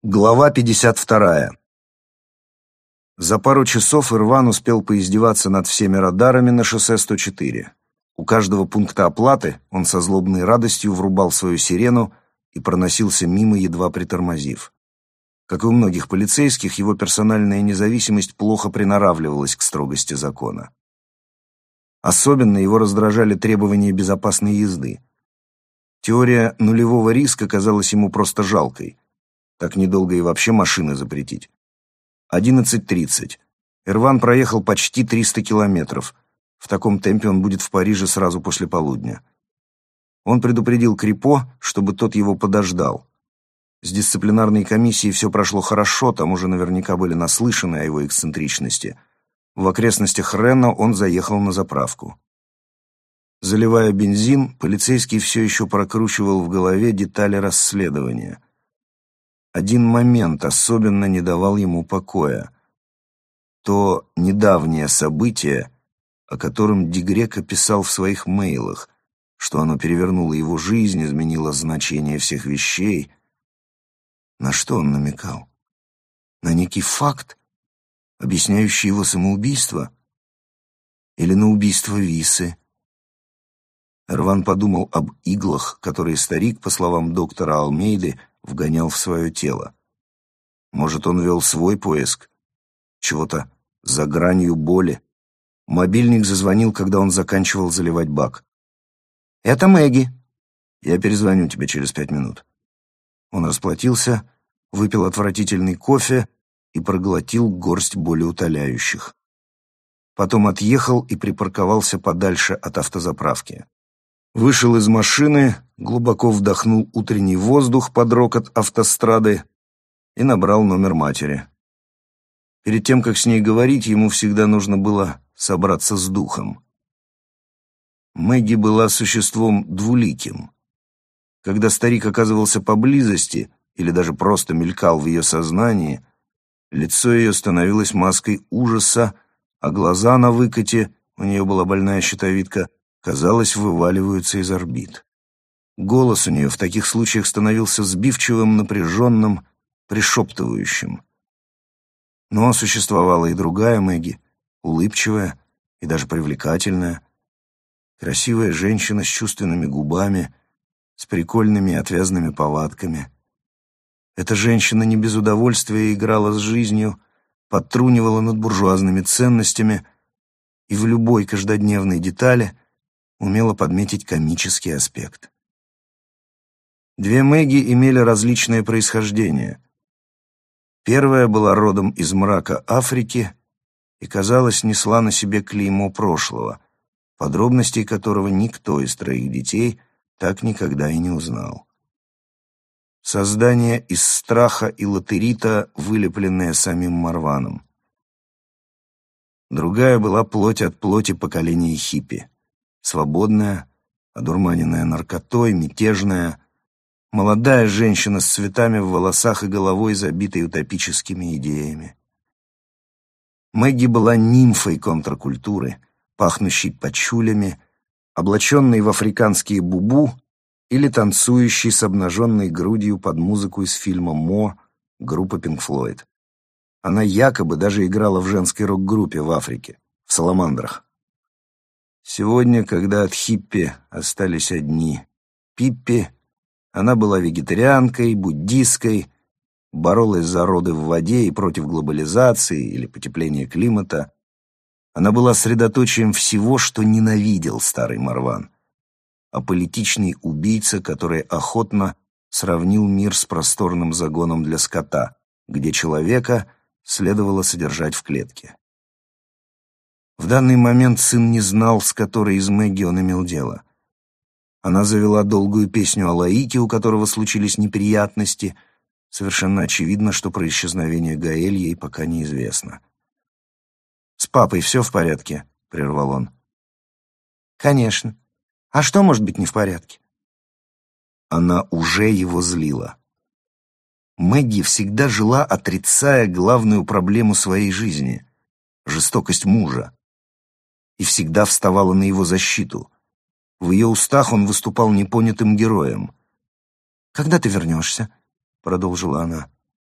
Глава 52. За пару часов Ирван успел поиздеваться над всеми радарами на шоссе 104. У каждого пункта оплаты он со злобной радостью врубал свою сирену и проносился мимо, едва притормозив. Как и у многих полицейских, его персональная независимость плохо приноравливалась к строгости закона. Особенно его раздражали требования безопасной езды. Теория нулевого риска казалась ему просто жалкой. Так недолго и вообще машины запретить. 11:30. Ирван проехал почти 300 километров. В таком темпе он будет в Париже сразу после полудня. Он предупредил Крипо, чтобы тот его подождал. С дисциплинарной комиссией все прошло хорошо, там уже наверняка были наслышаны о его эксцентричности. В окрестностях Ренна он заехал на заправку. Заливая бензин, полицейский все еще прокручивал в голове детали расследования. Один момент особенно не давал ему покоя. То недавнее событие, о котором Ди Греко писал в своих мейлах, что оно перевернуло его жизнь, изменило значение всех вещей. На что он намекал? На некий факт, объясняющий его самоубийство? Или на убийство Висы? Ирван подумал об иглах, которые старик, по словам доктора Алмейды, вгонял в свое тело. Может, он вел свой поиск? Чего-то за гранью боли? Мобильник зазвонил, когда он заканчивал заливать бак. «Это Мэгги. Я перезвоню тебе через 5 минут». Он расплатился, выпил отвратительный кофе и проглотил горсть болеутоляющих. Потом отъехал и припарковался подальше от автозаправки. Вышел из машины, глубоко вдохнул утренний воздух под рокот автострады и набрал номер матери. Перед тем, как с ней говорить, ему всегда нужно было собраться с духом. Мэгги была существом двуликим. Когда старик оказывался поблизости или даже просто мелькал в ее сознании, лицо ее становилось маской ужаса, а глаза на выкате, у нее была больная щитовидка, казалось, вываливаются из орбит. Голос у нее в таких случаях становился сбивчивым, напряженным, пришептывающим. Но существовала и другая Мэгги, улыбчивая и даже привлекательная. Красивая женщина с чувственными губами, с прикольными отвязными повадками. Эта женщина не без удовольствия играла с жизнью, подтрунивала над буржуазными ценностями и в любой каждодневной детали умела подметить комический аспект. Две Мэгги имели различное происхождение. Первая была родом из мрака Африки и, казалось, несла на себе клеймо прошлого, подробностей которого никто из троих детей так никогда и не узнал. Создание из страха и латерита, вылепленное самим Марваном. Другая была плоть от плоти поколения хиппи. Свободная, одурманенная наркотой, мятежная, молодая женщина с цветами в волосах и головой, забитой утопическими идеями. Мэгги была нимфой контркультуры, пахнущей пачулями, облаченной в африканские бубу или танцующей с обнаженной грудью под музыку из фильма «Мо» группы Pink Floyd. Она якобы даже играла в женской рок-группе в Африке, в Саламандрах. Сегодня, когда от хиппи остались одни пиппи, она была вегетарианкой, буддисткой, боролась за роды в воде и против глобализации или потепления климата. Она была средоточием всего, что ненавидел старый Марван. Аполитичный убийца, который охотно сравнил мир с просторным загоном для скота, где человека следовало содержать в клетке. В данный момент сын не знал, с которой из Мэгги он имел дело. Она завела долгую песню о Лаике, у которого случились неприятности. Совершенно очевидно, что про исчезновение Гаэль ей пока неизвестно. «С папой все в порядке?» — прервал он. «Конечно. А что может быть не в порядке?» Она уже его злила. Мэгги всегда жила, отрицая главную проблему своей жизни — жестокость мужа. И всегда вставала на его защиту. В ее устах он выступал непонятым героем. «Когда ты вернешься?» — продолжила она.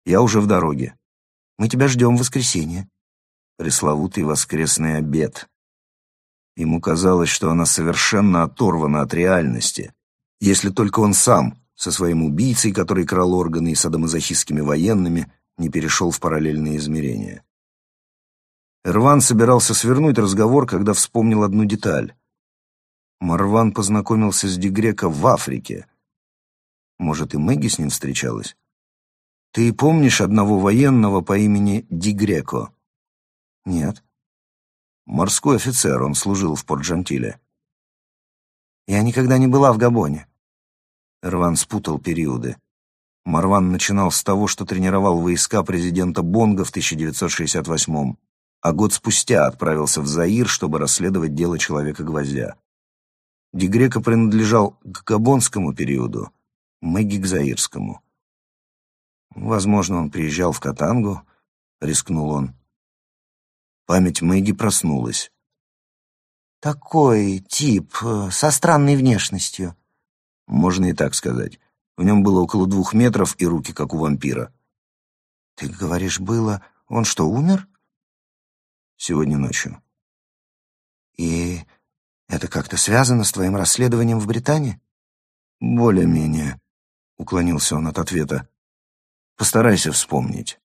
Я уже в дороге. Мы тебя ждем в воскресенье. Пресловутый воскресный обед. Ему казалось, что она совершенно оторвана от реальности, если только он сам, со своим убийцей, который крал органы, и садомазохистскими военными, не перешел в параллельные измерения. Эрван собирался свернуть разговор, когда вспомнил одну деталь. Марван познакомился с Ди Греко в Африке. Может, и Мэгги с ним встречалась? Ты помнишь одного военного по имени Ди Греко? Нет. Морской офицер, он служил в Порт-Джентиле. Я никогда не была в Габоне. Эрван спутал периоды. Марван начинал с того, что тренировал войска президента Бонго в 1968-м, а год спустя отправился в Заир, чтобы расследовать дело Человека-гвоздя. Ди Греко принадлежал к габонскому периоду, Мэгги к заирскому. Возможно, он приезжал в Катангу, рискнул он. Память Мэгги проснулась. Такой тип, со странной внешностью. Можно и так сказать. В нем было около 2 метров и руки, как у вампира. Ты говоришь, было... Он что, умер? Сегодня ночью. И это как-то связано с твоим расследованием в Британии? Более-менее, уклонился он от ответа. Постарайся вспомнить.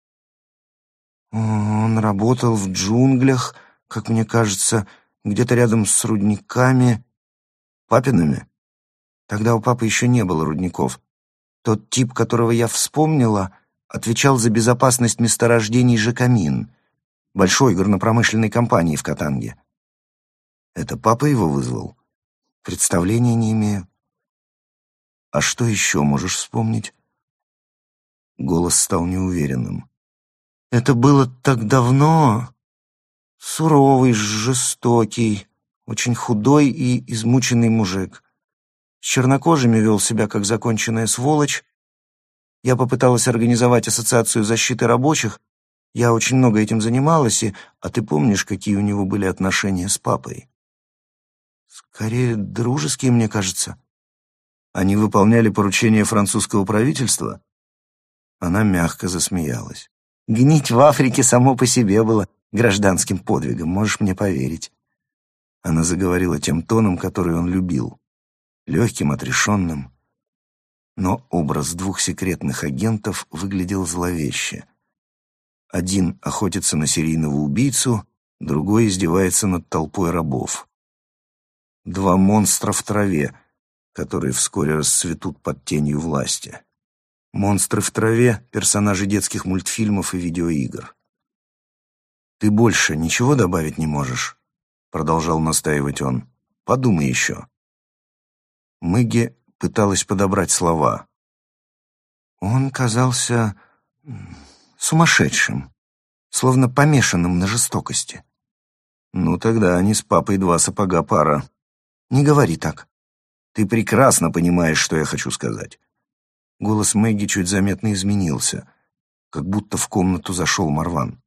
Он работал в джунглях, как мне кажется, где-то рядом с рудниками. Папиными? Тогда у папы еще не было рудников. Тот тип, которого я вспомнила, отвечал за безопасность месторождений Жакамин, большой горнопромышленной компании в Катанге. Это папа его вызвал? Представления не имею. А что еще можешь вспомнить? Голос стал неуверенным. Это было так давно. Суровый, жестокий, очень худой и измученный мужик. С чернокожими вел себя как законченная сволочь. Я попыталась организовать ассоциацию защиты рабочих. Я очень много этим занималась, а ты помнишь, какие у него были отношения с папой? Скорее, дружеские, мне кажется. Они выполняли поручения французского правительства? Она мягко засмеялась. Гнить в Африке само по себе было гражданским подвигом, можешь мне поверить. Она заговорила тем тоном, который он любил, легким, отрешенным. Но образ 2 секретных агентов выглядел зловеще. Один охотится на серийного убийцу, другой издевается над толпой рабов. 2 монстра в траве, которые вскоре расцветут под тенью власти. Монстры в траве — персонажи детских мультфильмов и видеоигр. «Ты больше ничего добавить не можешь?» — продолжал настаивать он. «Подумай еще». Мэгги пыталась подобрать слова. Он казался сумасшедшим, словно помешанным на жестокости. «Ну, тогда они с папой 2 сапога пара». «Не говори так». «Ты прекрасно понимаешь, что я хочу сказать». Голос Мэгги чуть заметно изменился, как будто в комнату зашел Марван.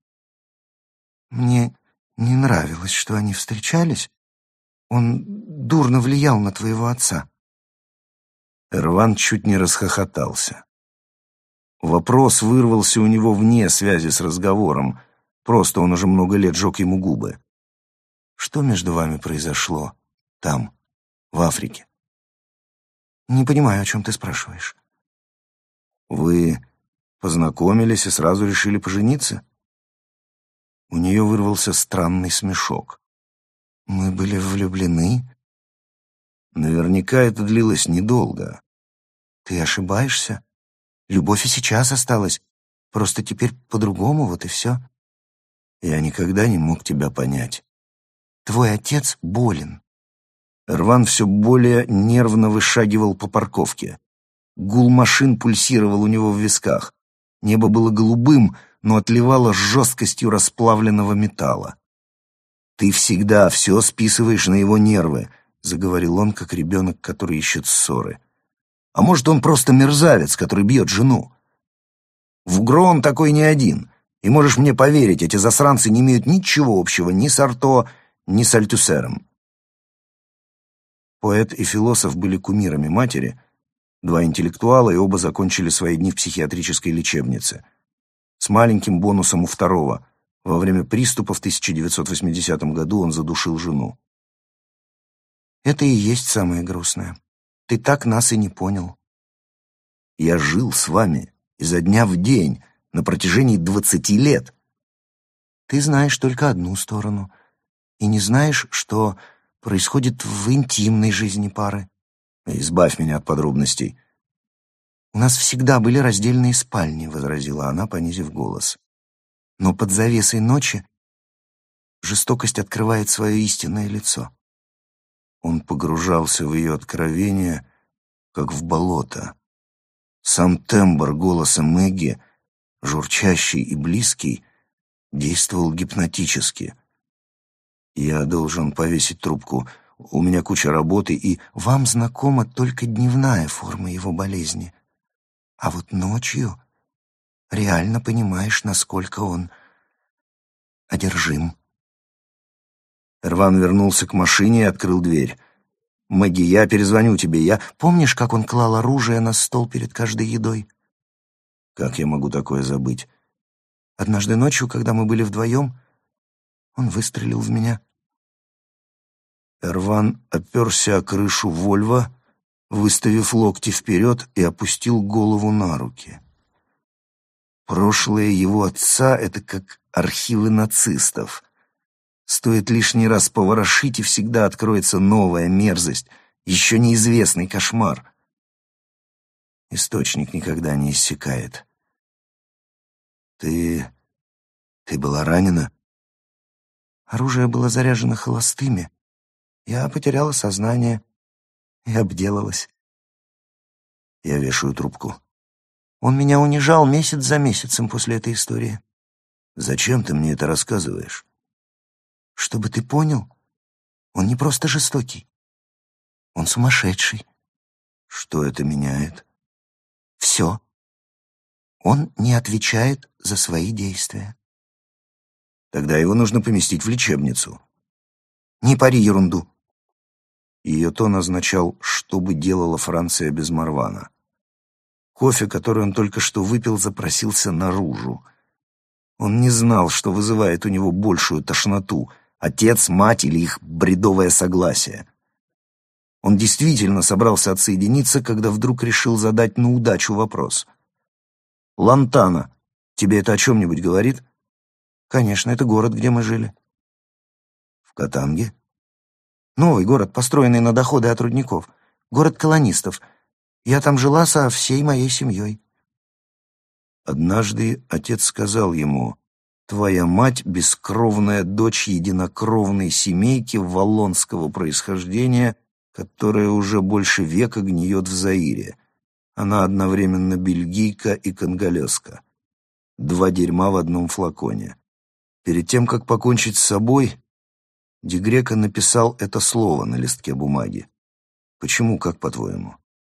«Мне не нравилось, что они встречались. Он дурно влиял на твоего отца». Эрван чуть не расхохотался. Вопрос вырвался у него вне связи с разговором. Просто он уже много лет жег ему губы. «Что между вами произошло там, в Африке?» «Не понимаю, о чем ты спрашиваешь». «Вы познакомились и сразу решили пожениться?» У нее вырвался странный смешок. «Мы были влюблены?» «Наверняка это длилось недолго». «Ты ошибаешься. Любовь и сейчас осталась. Просто теперь по-другому, вот и все». «Я никогда не мог тебя понять». «Твой отец болен». Эрван все более нервно вышагивал по парковке. Гул машин пульсировал у него в висках. Небо было голубым, но отливало жесткостью расплавленного металла. «Ты всегда все списываешь на его нервы», — заговорил он, как ребенок, который ищет ссоры. «А может, он просто мерзавец, который бьет жену? В УГРО он такой не один, и можешь мне поверить, эти засранцы не имеют ничего общего ни с Арто, ни с Альтюсером». Поэт и философ были кумирами матери, 2 интеллектуала, и оба закончили свои дни в психиатрической лечебнице. С маленьким бонусом у второго. Во время приступа в 1980 году он задушил жену. Это и есть самое грустное. Ты так нас и не понял. Я жил с вами изо дня в день на протяжении 20 лет. Ты знаешь только одну сторону. И не знаешь, что происходит в интимной жизни пары. Избавь меня от подробностей. «У нас всегда были раздельные спальни», — возразила она, понизив голос. «Но под завесой ночи жестокость открывает свое истинное лицо». Он погружался в ее откровение, как в болото. Сам тембр голоса Мэгги, журчащий и близкий, действовал гипнотически. Я должен повесить трубку. У меня куча работы, и вам знакома только дневная форма его болезни. А вот ночью реально понимаешь, насколько он одержим. Эрван вернулся к машине и открыл дверь. «Мэгги, я перезвоню тебе, Помнишь, как он клал оружие на стол перед каждой едой?» Как я могу такое забыть? Однажды ночью, когда мы были вдвоем, он выстрелил в меня. Эрван оперся о крышу Вольво, выставив локти вперед, и опустил голову на руки. Прошлое его отца — это как архивы нацистов. Стоит лишний раз поворошить, и всегда откроется новая мерзость, еще неизвестный кошмар. Источник никогда не иссякает. Ты была ранена? Оружие было заряжено холостыми. Я потеряла сознание и обделалась. Я вешаю трубку. Он меня унижал месяц за месяцем после этой истории. Зачем ты мне это рассказываешь? Чтобы ты понял, он не просто жестокий. Он сумасшедший. Что это меняет? Все. Он не отвечает за свои действия. Тогда его нужно поместить в лечебницу. Не пари ерунду. Ее тон означал, что бы делала Франция без Марвана. Кофе, который он только что выпил, запросился наружу. Он не знал, что вызывает у него большую тошноту — отец, мать или их бредовое согласие. Он действительно собрался отсоединиться, когда вдруг решил задать на удачу вопрос. «Лантана, тебе это о чем-нибудь говорит?» «Конечно, это город, где мы жили». «В Катанге?» «Новый город, построенный на доходы от рудников. Город колонистов. Я там жила со всей моей семьей». Однажды отец сказал ему: «Твоя мать — бескровная дочь единокровной семейки валлонского происхождения, которая уже больше века гниет в Заире. Она одновременно бельгийка и конголезка. 2 дерьма в одном флаконе». Перед тем, как покончить с собой, Ди Греко написал это слово на листке бумаги. Почему, как по-твоему?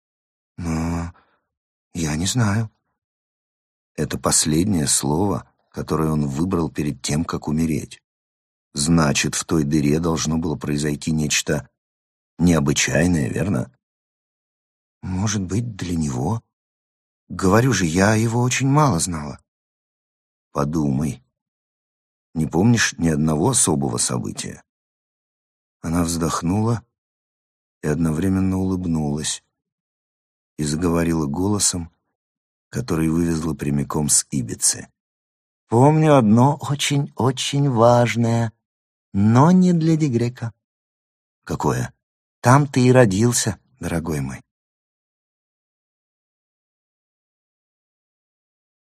Но я не знаю. Это последнее слово, которое он выбрал перед тем, как умереть. Значит, в той дыре должно было произойти нечто необычайное, верно? Может быть, для него. Говорю же, я его очень мало знала. Подумай. Не помнишь ни одного особого события? Она вздохнула и одновременно улыбнулась и заговорила голосом, который вывезла прямиком с Ибицы. Помню одно очень-очень важное, но не для Ди Греко. Какое? Там ты и родился, дорогой мой.